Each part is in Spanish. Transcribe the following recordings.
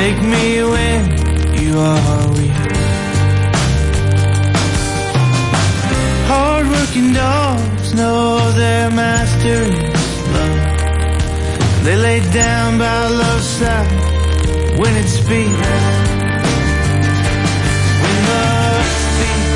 Take me when you are weak. Hard-working dogs know their master is love. They lay down by love's side when it speaks. When love speaks.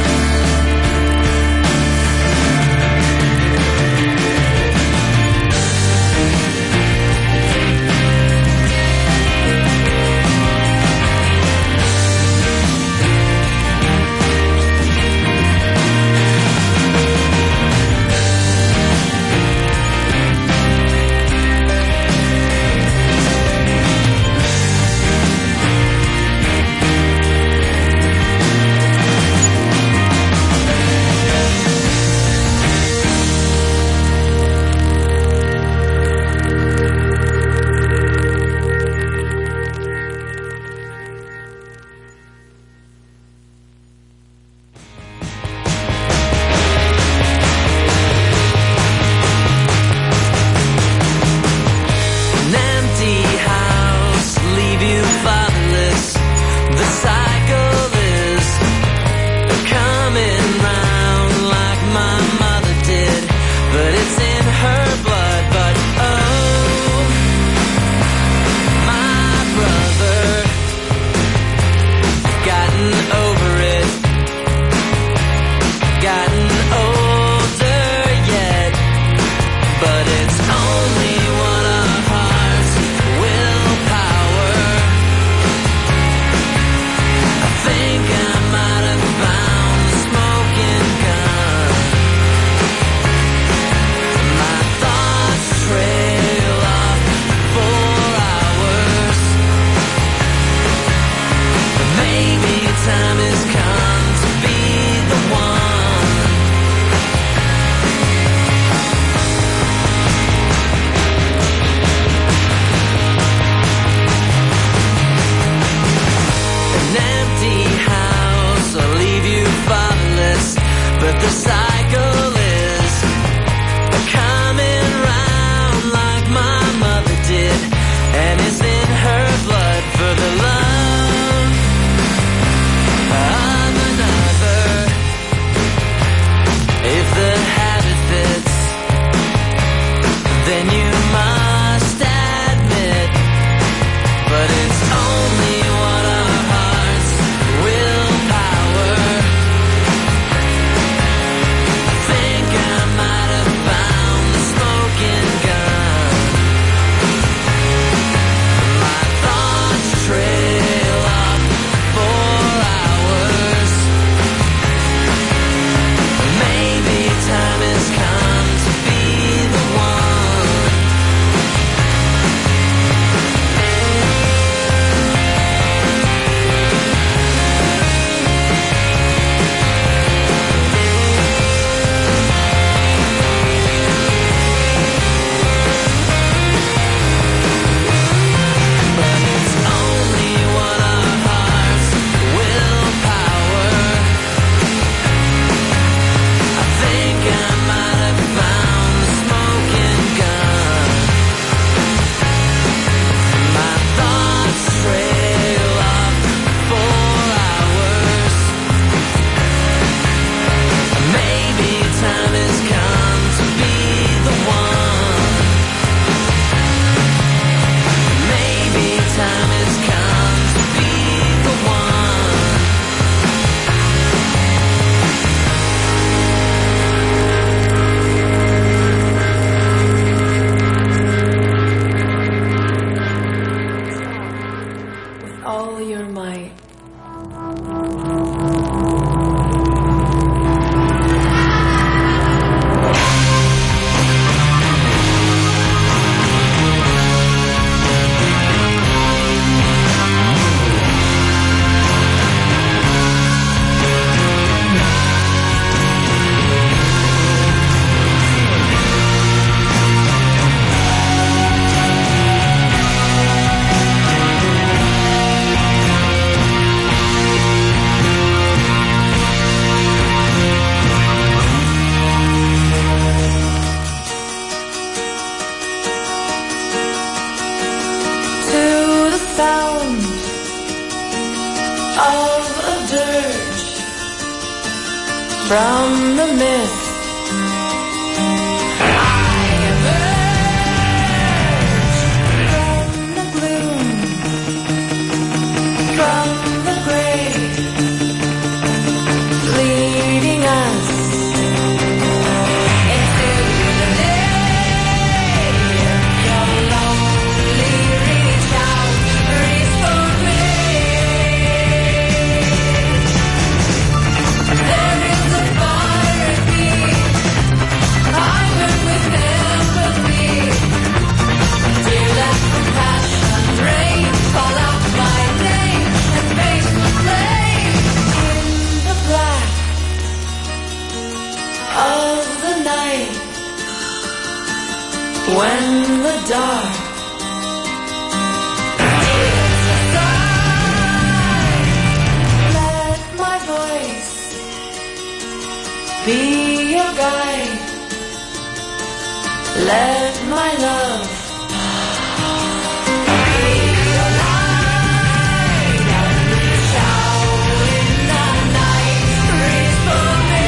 from the mist. When the dark is aside, let my voice be your guide. Let my love be your light. And reach out in the night, reach for me.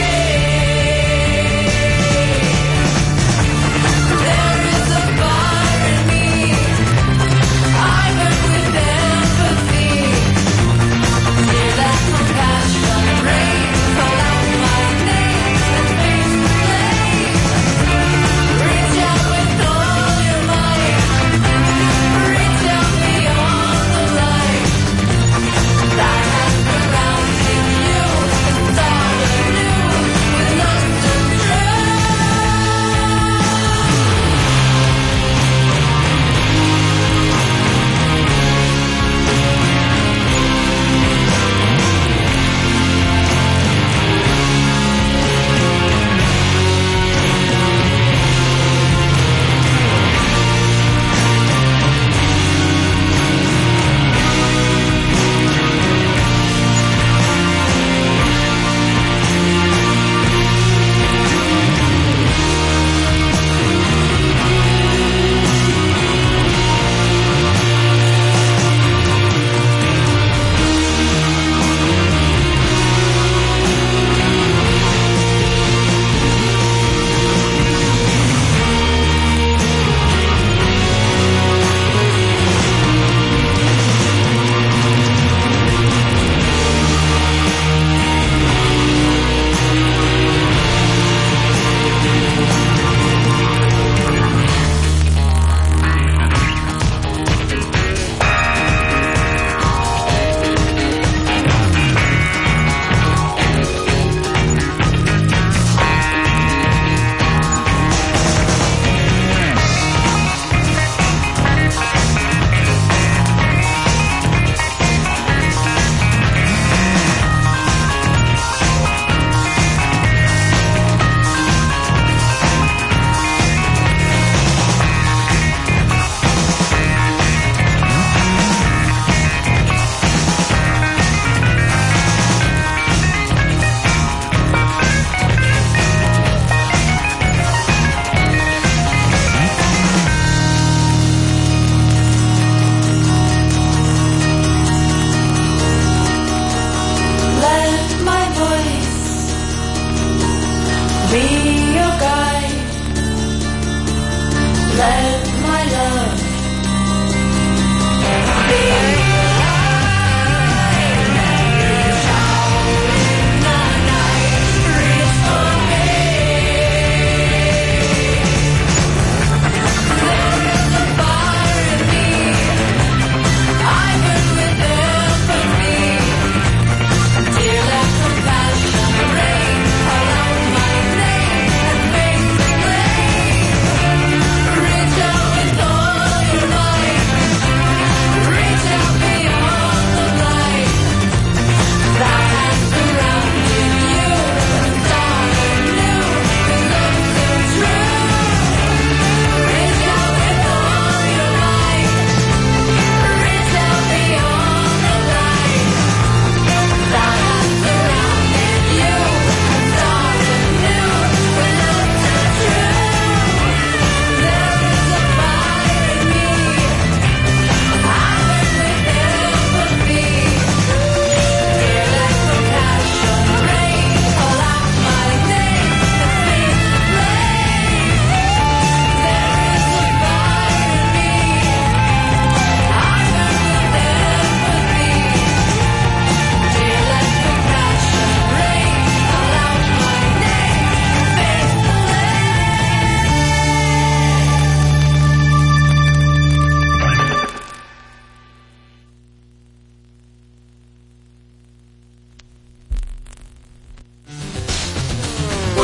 Reach out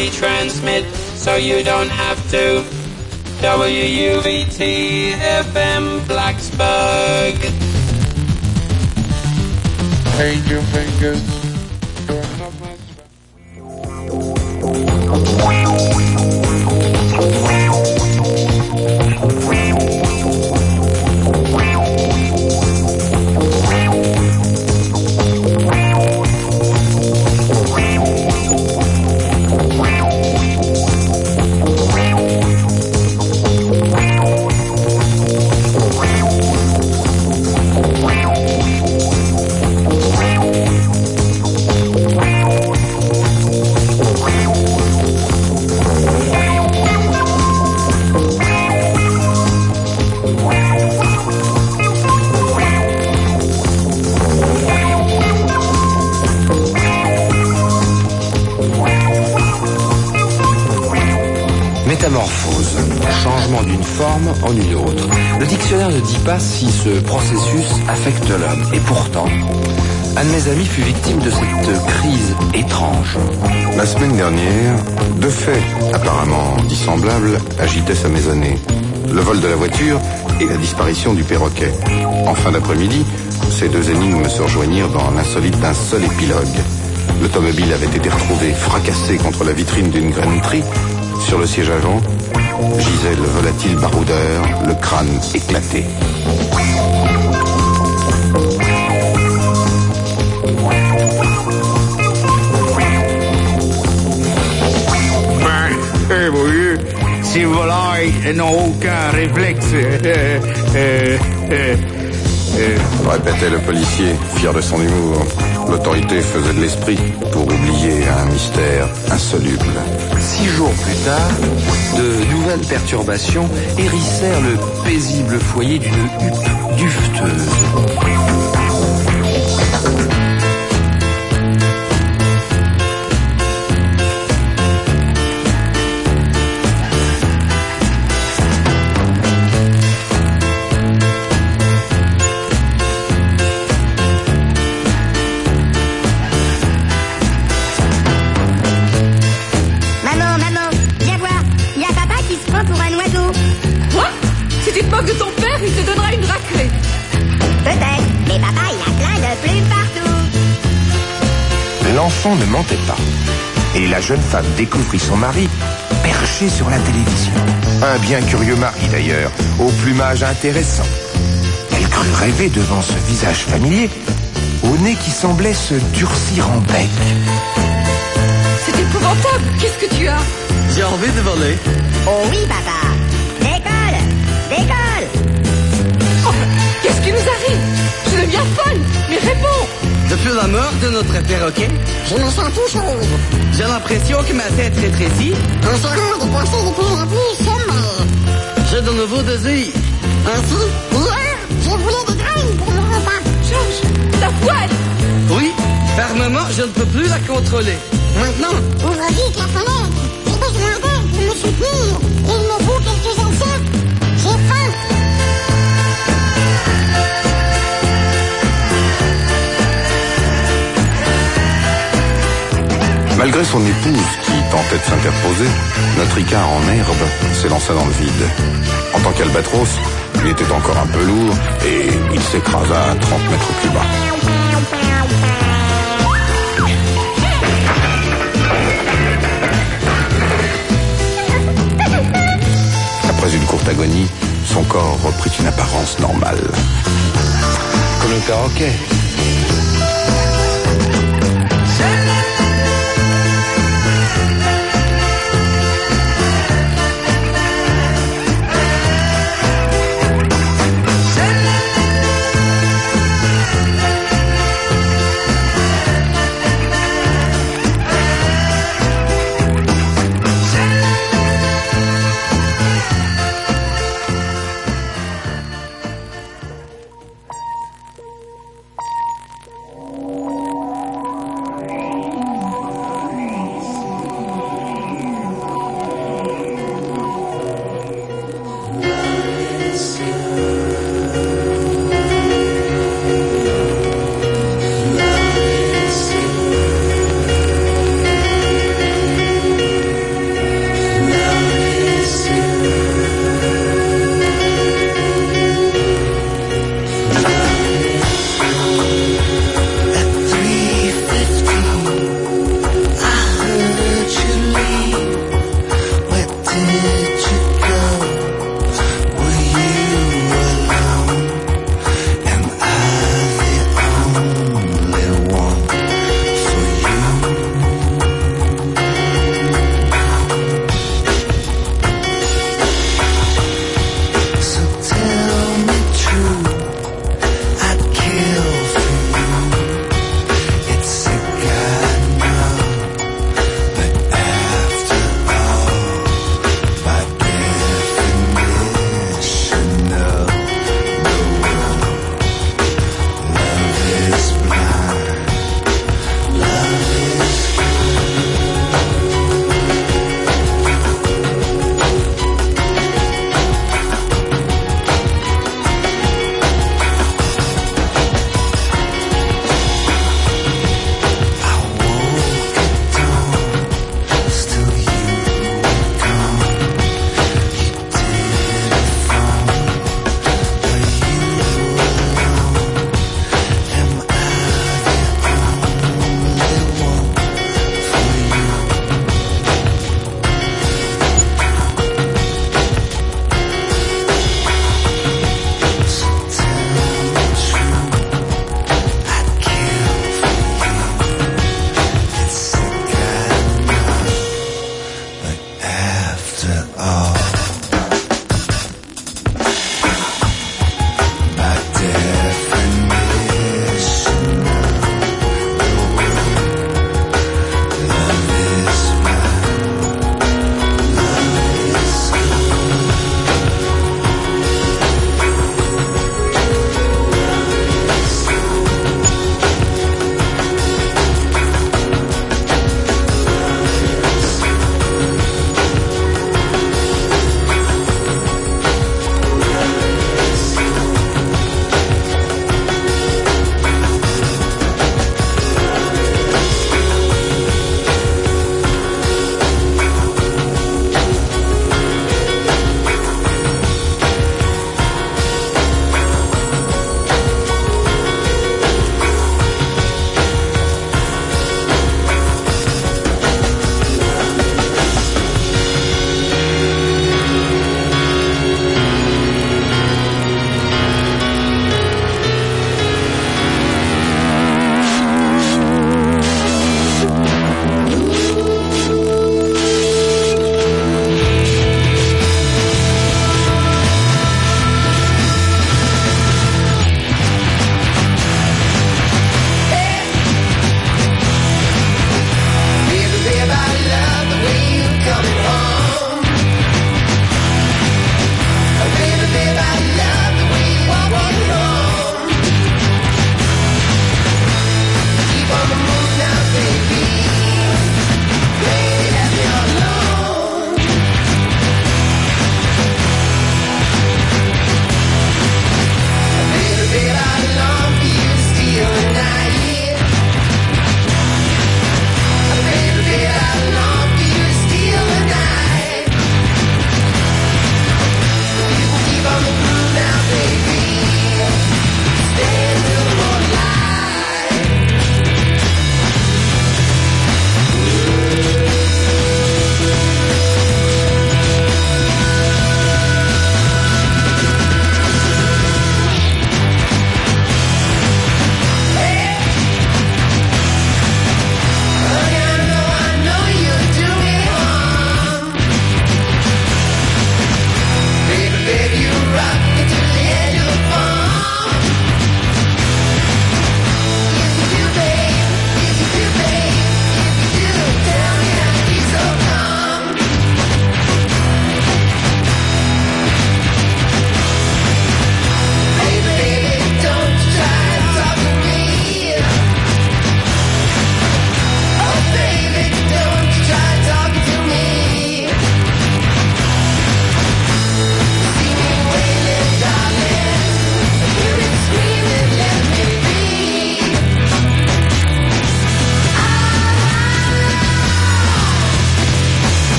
retransmit so you don't have to. WUVT FM Blacksburg. Angel fingers. Métamorphose, changement d'une forme en une autre. Le dictionnaire ne dit pas si ce processus affecte l'homme. Et pourtant, un de mes amis fut victime de cette crise étrange. La semaine dernière, deux faits apparemment dissemblables agitaient sa maisonnée. Le vol de la voiture et la disparition du perroquet. En fin d'après-midi, ces deux énigmes se rejoignirent dans l'insolite d'un seul épilogue. L'automobile avait été retrouvée fracassée contre la vitrine d'une graniterie. Sur le siège avant, gisait le volatile baroudeur, le crâne éclaté. Oui, ces volailles n'ont aucun réflexe. Répétait le policier, fier de son humour. L'autorité faisait de l'esprit pour oublier un mystère insoluble. 6 jours plus tard, de nouvelles perturbations hérissèrent le paisible foyer d'une huppe dufteuse. Que ton père, il te donnera une raclée. Peut-être, mais papa, il a plein de plumes partout. L'enfant ne mentait pas. Et la jeune femme découvrit son mari perché sur la télévision. Un bien curieux mari d'ailleurs, au plumage intéressant. Elle crut rêver devant ce visage familier, au nez qui semblait se durcir en bec. C'est épouvantable. Qu'est-ce que tu as? J'ai envie de voler. Oh oui, papa. Décolle! Oh, qu'est-ce qui nous arrive? Je deviens folle. Mais réponds! Depuis la mort de notre perroquet, Je me sens tout chose. j'ai l'impression que ma tête rétrécit. On se rend de penser de plus en plus sommaire. J'ai de nouveaux désirs. Ainsi, hier, je voulais des graines pour mon repas. Georges, ta poêle! Oui, par moment, je ne peux plus la contrôler. Maintenant, ouvre vite la fenêtre. J'ai besoin d'aide pour me soutenir. Il me faut quelques insectes. J'ai faim. Malgré son épouse qui tentait de s'interposer, notre Icare en herbe s'élança dans le vide. En tant qu'albatros, il était encore un peu lourd et il s'écrasa à 30 mètres plus bas. Après une courte agonie, son corps reprit une apparence normale. Comme le perroquet.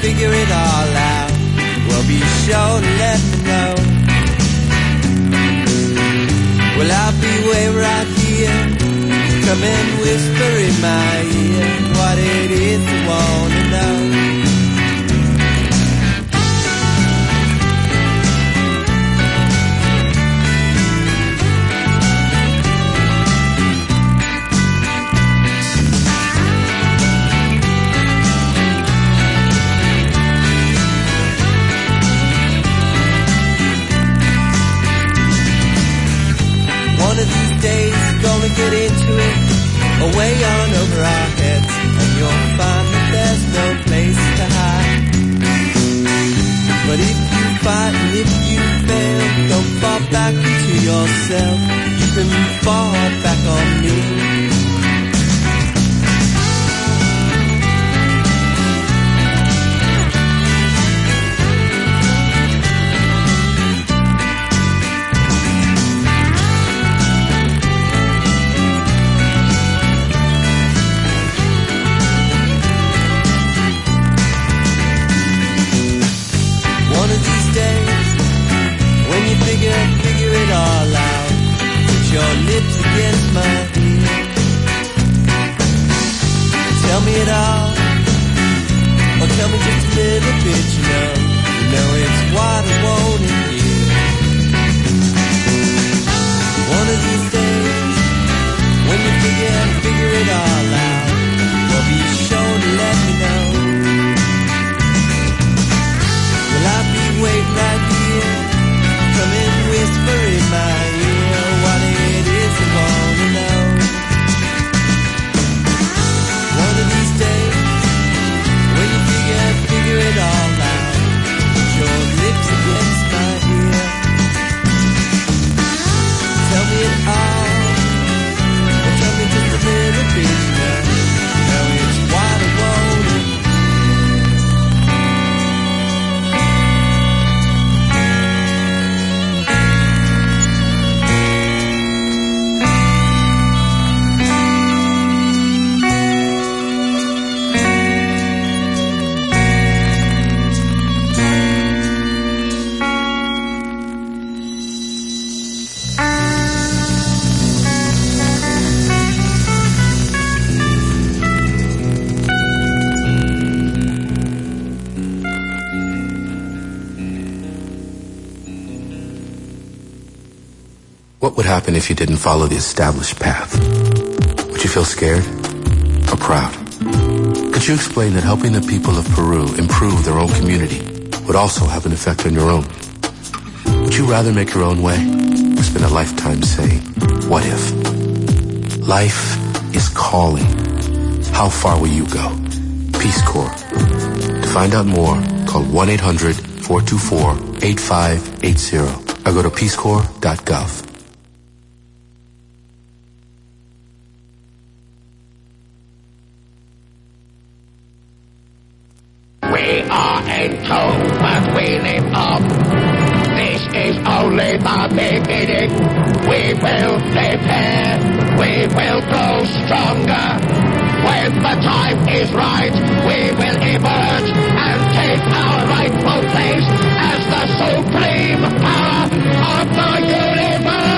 figure it all out, well, be sure to let me know. Well, I'll be way right here. Come and whisper in my ear what it is I wanna know. One of these days, gonna get into it, away on over our heads, and you'll find that there's no place to hide. But if you fight and if you fail, don't fall back into yourself, you can fall back on me. Figure it all out. Put your lips against my ear. Tell me it all, or tell me just a little bit, you know. You know it's what I want to hear. One of these days, when you figure it all out, well, be sure to let me know. Well, I'll be waiting right here. Come and whisper in my ear what it is I wanna know. One of these days, when you figure it all out, put your lips against my ear. Tell me it all, or tell me just a little bit now. Now it's what I wanna. What would happen if you didn't follow the established path? Would you feel scared or proud? Could you explain that helping the people of Peru improve their own community would also have an effect on your own? Would you rather make your own way or spend a lifetime saying, what if? Life is calling. How far will you go? Peace Corps. To find out more, call 1-800-424-8580 or go to peacecorps.gov. We are in cold, but we live up. This is only the beginning. We will prepare. We will grow stronger. When the time is right, we will emerge and take our rightful place as the supreme power of the universe.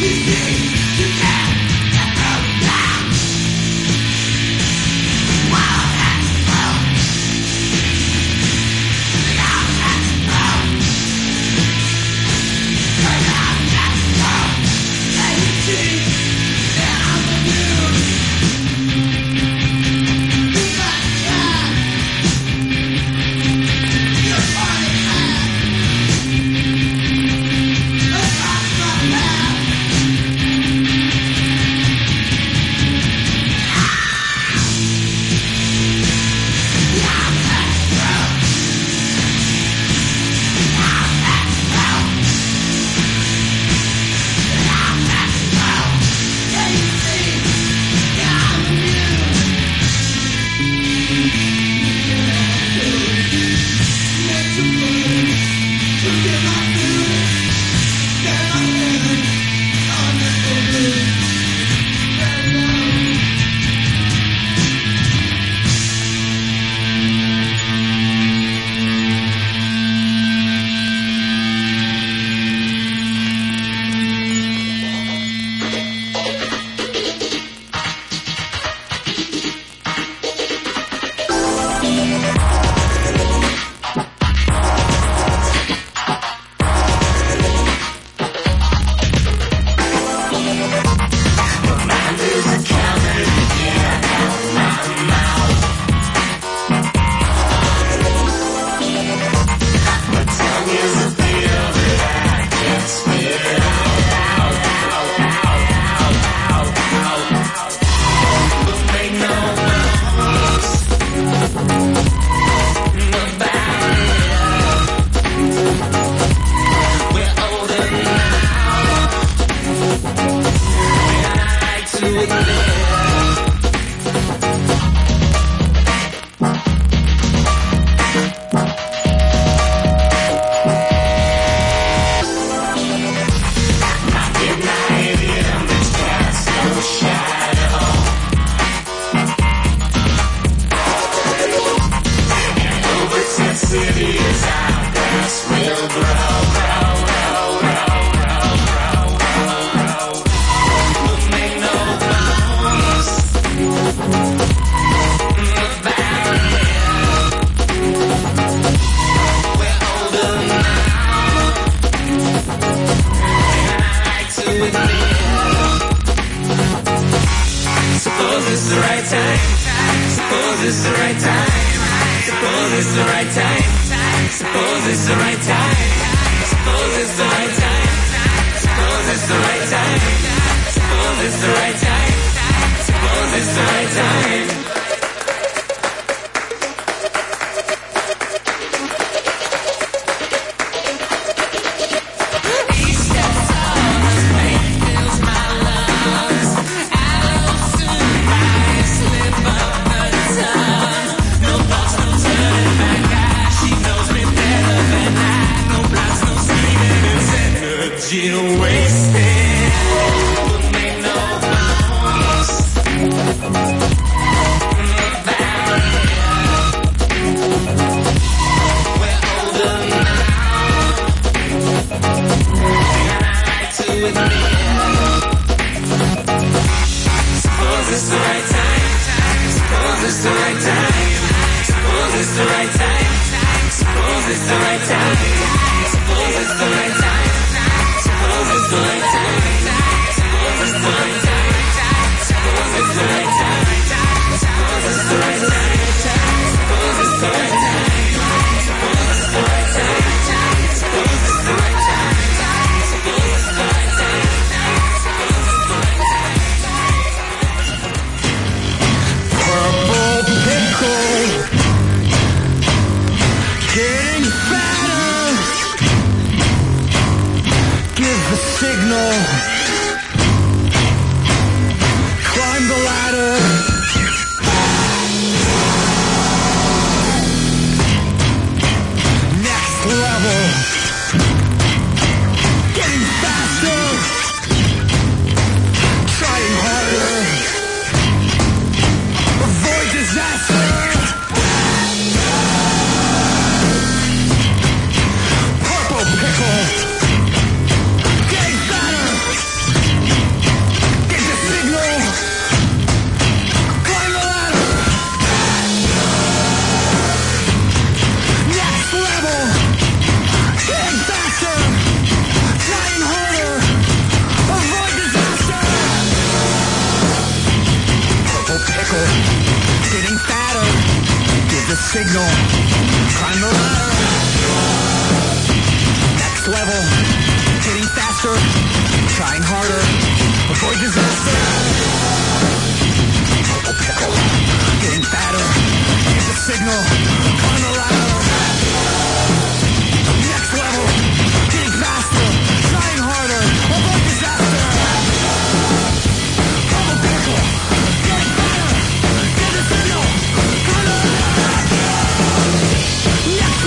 Getting fatter. Give the signal. signal. Climb the ladder. Next level. Getting faster. Trying harder. Avoid disaster. Getting fatter. Get the signal. Climb the ladder. Next level. Getting faster. Trying harder. Avoid disaster. Double pickle. Getting fatter. Get the signal. Climb the ladder. Next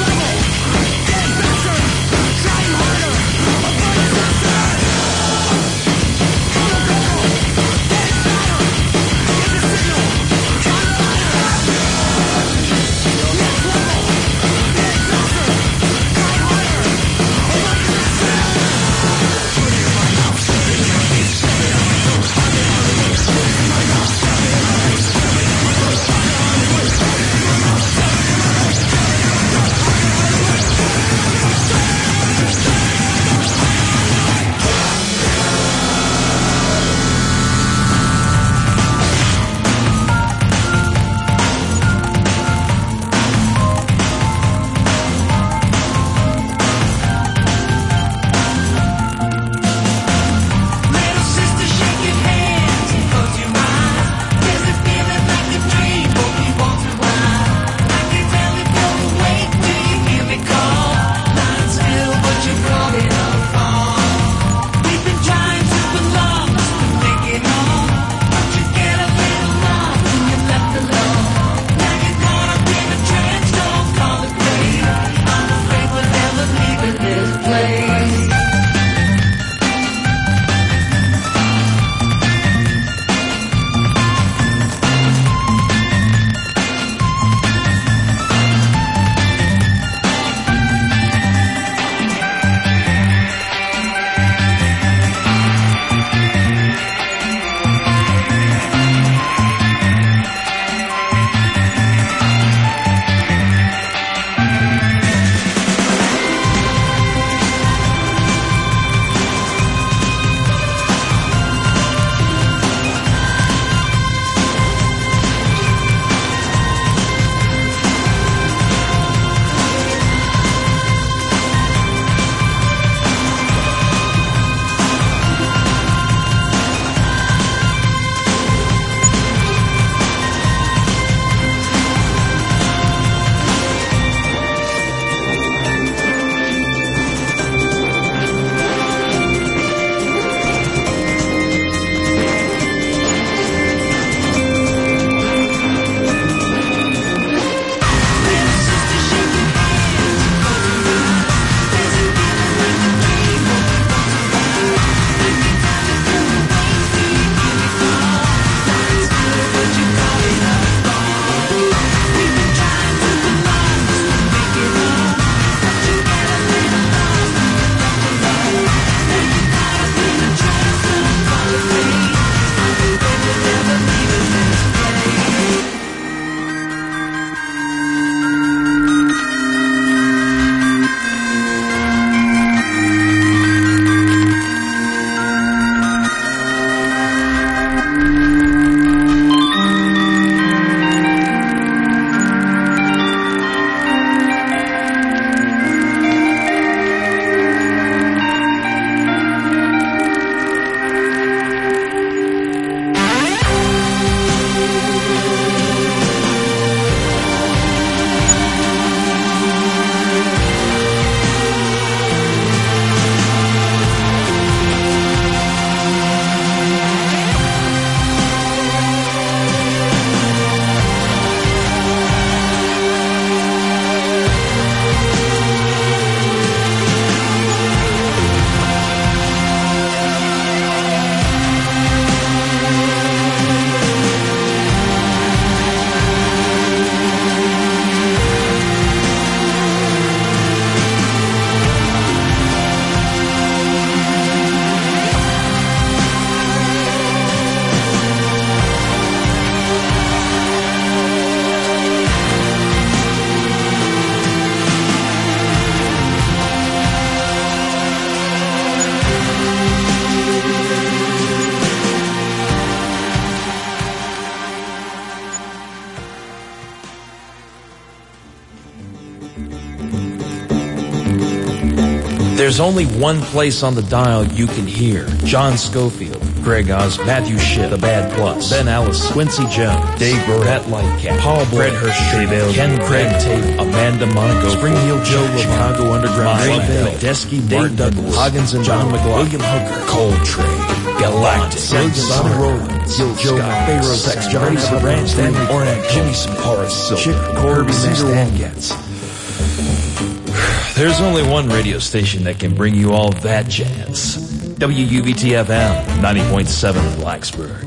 There's only one place on the dial you can hear. John Schofield, Greg Oz, Matthew Schiff, The Bad Plus, Ben Allison, Quincy Jones, Dave Burr, Matt Lightcap, Paul Fred Hirsch, Ken Craig Tate, Amanda Monaco, Spring Heel Joe, Chicago Underground, Ray Deskey, Dave Douglas, Hoggins and John McLaughlin, William Hooker, Coltrane, Galactic, Sonny Rollins, Joe Pharaoh Sex, Johnny Branch, Stanley Ornak, Jimmy Horace, Chick Corby, Stan Getz. There's only one radio station that can bring you all that jazz. WUVT-FM, 90.7 in Blacksburg.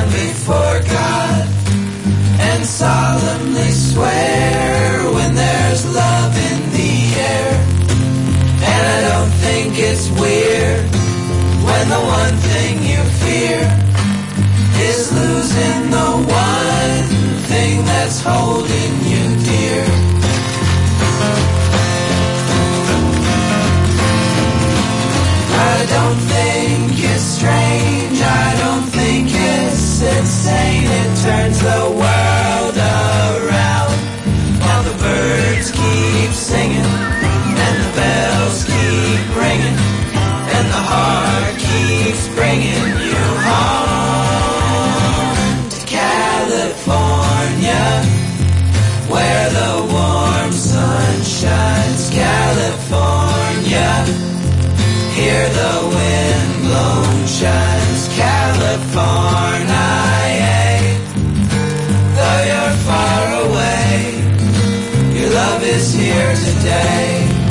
before God and solemnly swear when there's love in the air. And I don't think it's weird when the one thing you fear is losing the one thing that's holding you dear. I don't think it's strange, I don't think it's insane. It turns the world around while the birds keep singing and the bells keep ringing and the heart keeps bringing you home to California, where the warm sun shines. California, hear the wind blown chimes. California, though you're far away, your love is here today.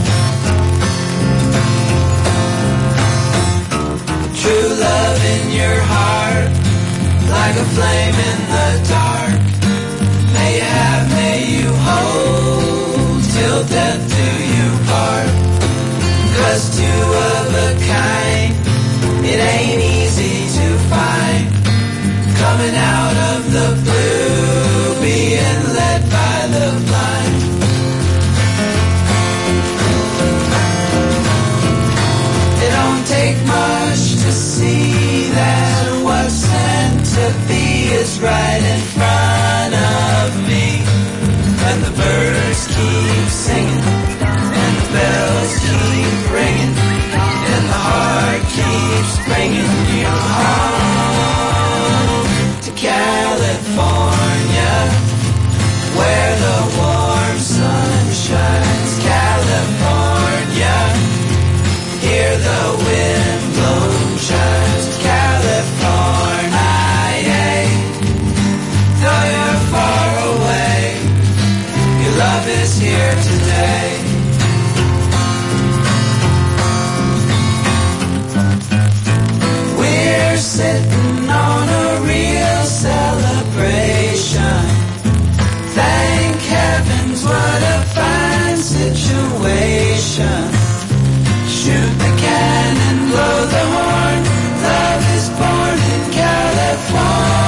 True love in your heart, like a flame in the dark. May you have, may you hold, till death do you part. 'Cause two of a kind, it ain't easy to find. Coming out of the blue, being led by the blind. It don't take much to see that what's meant to be is right in front of me. And the birds keep singing and the bells keep ringing and the heart keeps bringing you home to California, where the warm sun shines. California, hear the wind blow chimes. California, though you're far away, your love is here today. We're sitting on a real celebration. Thank heavens, what a fine situation. Shoot the cannon, blow the horn. Love is born in California.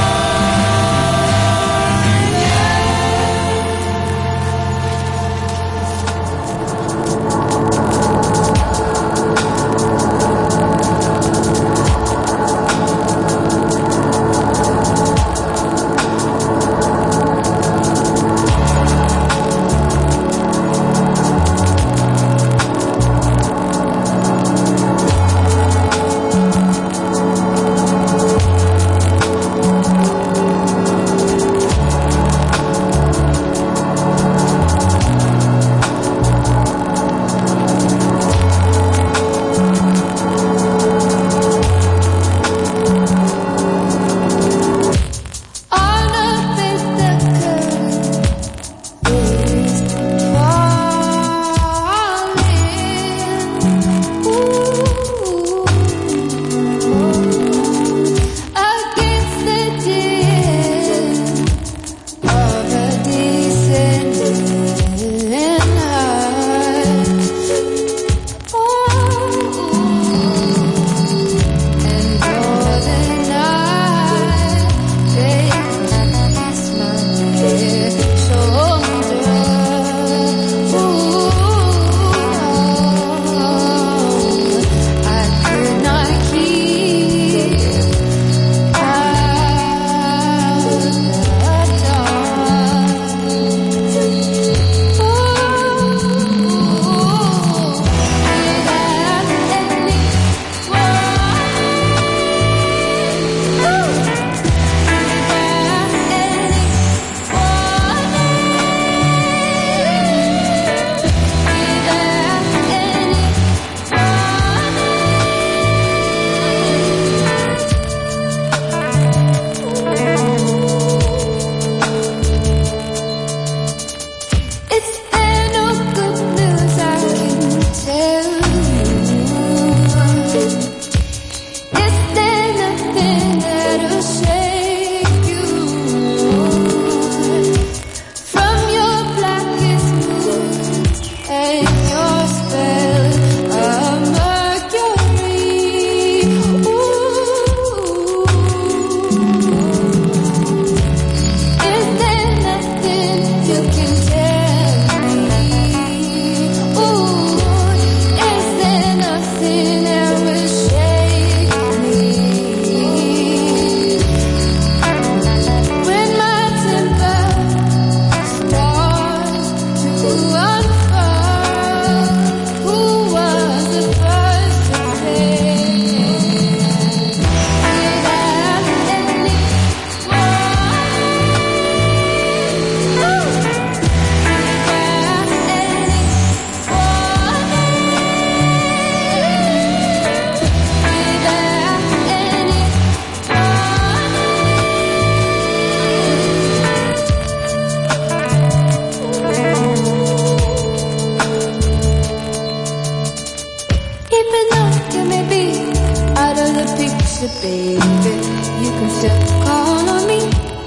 baby. You can still call on me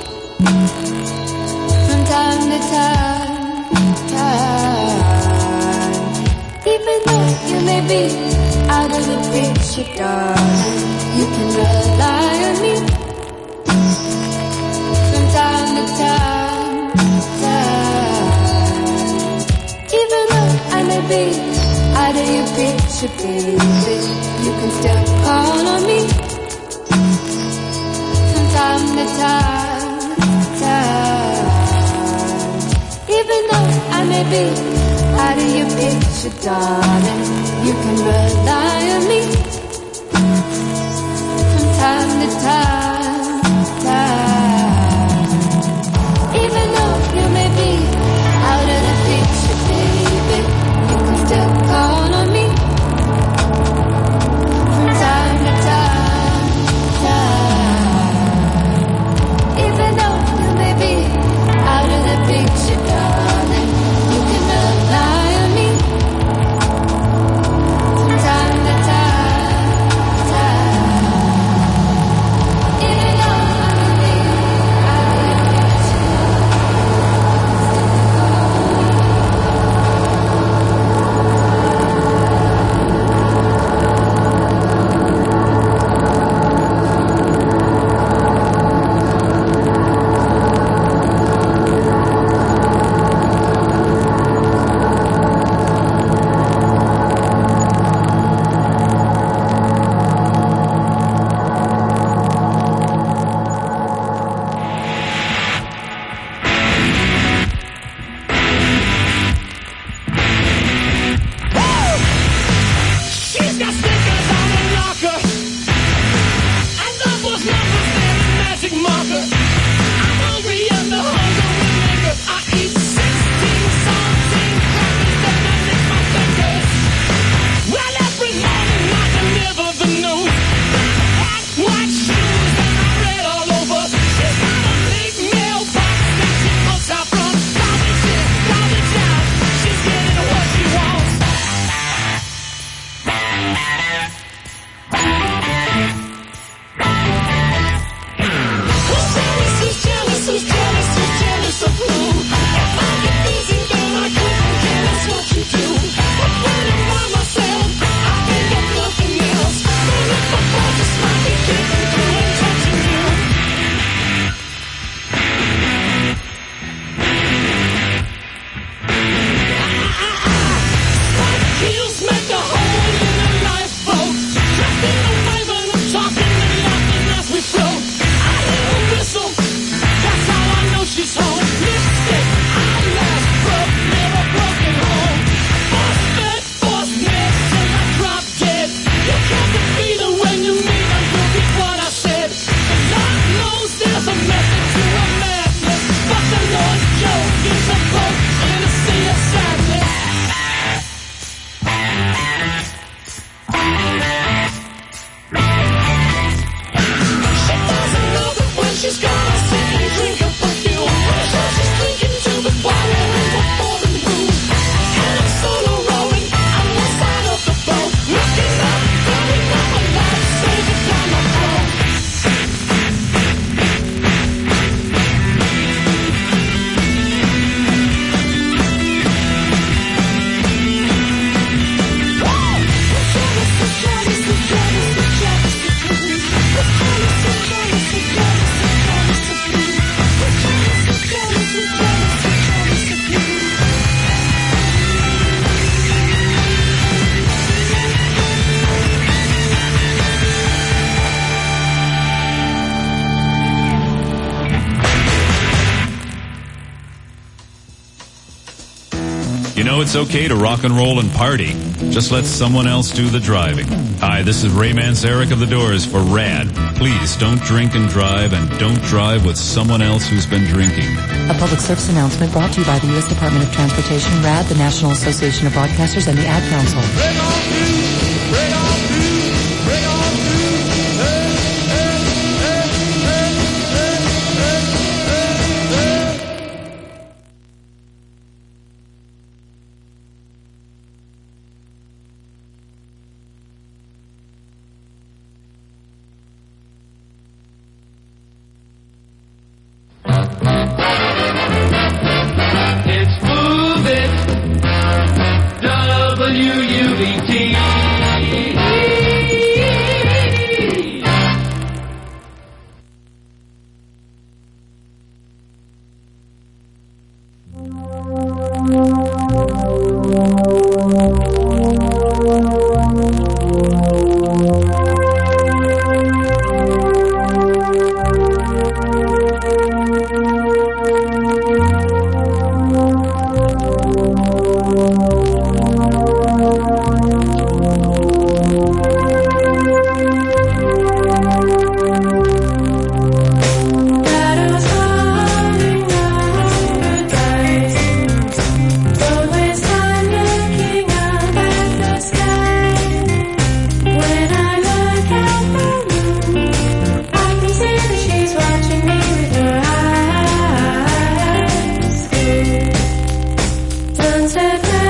from time to time. Even though you may be out of the picture, darling, you can rely on me from time to time. Even though I may be out of your picture, baby, you can still call on me from time to time. Even though I may be out of your picture, darling, you can rely on me from time to time. Even though you may be out of the picture, baby, you can still call on me from time to time. Even though you may be out of the picture, darling, you can rely on me from time to time. Even though I may be out of the picture. She's got stickers on her locker, and those numbers they're a magic marker. I'm hungry and the hunger will linger. I eat 16 saltine crackers, then I lick my fingers. Well, every morning I deliver the news. Black hat, white shoes, and I read all over. She's got a big mailbox that she puts out from garbage in, garbage out. She's getting what she wants. Who's jealous, who's jealous, who's jealous of who? If I get busy, then I couldn't care less what you do. But when I'm by myself, I think of nothing else. And if I fall, just might be getting through and touching you. Spike heels make a hole in a lifeboat. Drifting away when I'm talking and laughing as we float. I hear a whistle, that's how I know she's home. Lipstick, eyelash, broke, mirror, broken home. Force fed till I drop dead. You can't defeat her when you meet her, you'll get what I said. The Lord knows there's a method to a madness, but the Lord's joke is a boat in a sea of sadness. She doesn't know that when she's gonna sit and drink a perfume, I'm sure she's thinking to the choir in the foreign room. And I'm solo rowing on one side of the boat, looking up, burning up a life, saving down my throat. You know it's okay to rock and roll and party. Just let someone else do the driving. Hi, this is Ray Manzarek of The Doors for RAD. Please don't drink and drive, and don't drive with someone else who's been drinking. A public service announcement brought to you by the U.S. Department of Transportation, RAD, the National Association of Broadcasters, and the Ad Council. W-U-B-T. Sunset.